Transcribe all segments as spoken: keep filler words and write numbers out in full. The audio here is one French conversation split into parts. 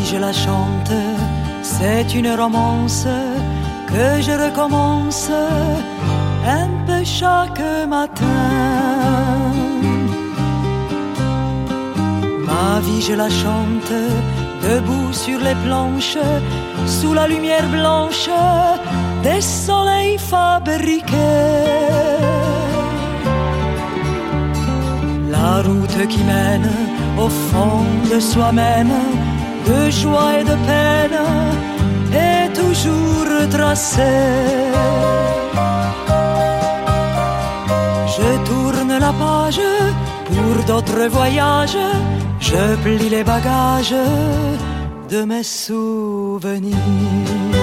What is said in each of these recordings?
je la chante, c'est une romance que je recommence un peu chaque matin. Ma vie je la chante, debout sur les planches, sous la lumière blanche des soleils fabriqués. La route qui mène au fond de soi-même, de joie et de peine, est toujours tracée. Je tourne la page pour d'autres voyages, je plie les bagages de mes souvenirs.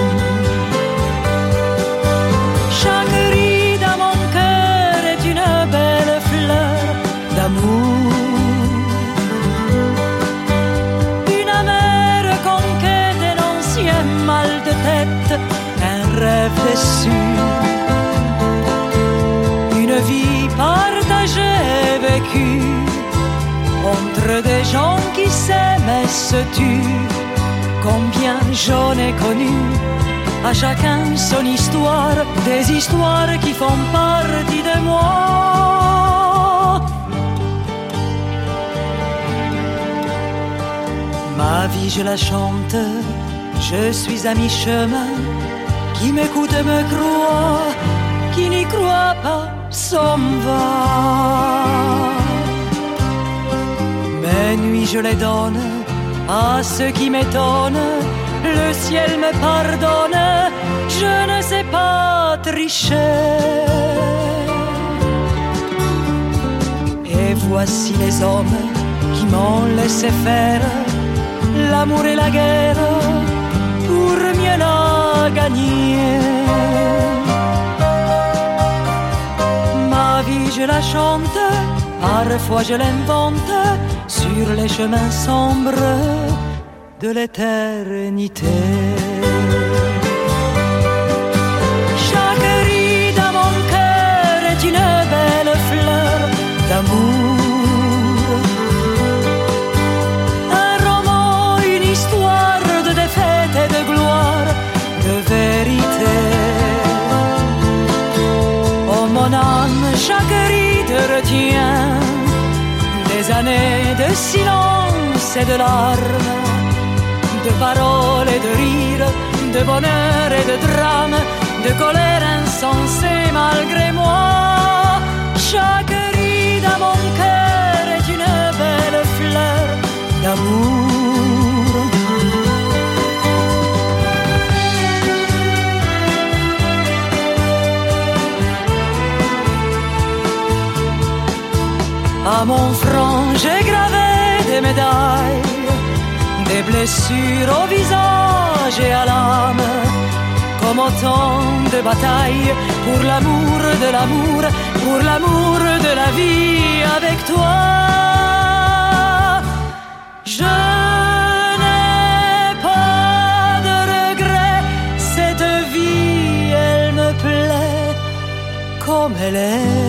Chaque ride à mon cœur est une belle fleur d'amour. Une amère conquête, un ancien mal de tête, un rêve déçu. Une vie partagée et vécue entre des gens qui s'aiment et se tuent. Combien j'en ai connu, à chacun son histoire, des histoires qui font partie de moi. Ma vie je la chante, je suis à mi-chemin, qui m'écoute me croit, qui n'y croit pas s'en va. Mes nuits je les donne à ceux qui m'étonnent, le ciel me pardonne, je ne sais pas tricher. Et voici les hommes qui m'ont laissé faire l'amour et la guerre pour mieux la gagner. Ma vie je la chante, parfois je l'invente sur les chemins sombres de l'éternité. Chaque ride à mon cœur est une belle fleur d'amour. Un roman, une histoire de défaite et de gloire, de vérité. Oh mon âme, chaque ride retient des années de silence et de larmes, de paroles et de rires, de bonheur et de drame, de colère insensée malgré moi. Chaque ride à mon cœur est une belle fleur d'amour. À mon front j'ai gravé des médailles, des blessures au visage et à l'âme, comme autant de batailles pour l'amour de l'amour, pour l'amour de la vie avec toi. Je n'ai pas de regrets, cette vie elle me plaît comme elle est.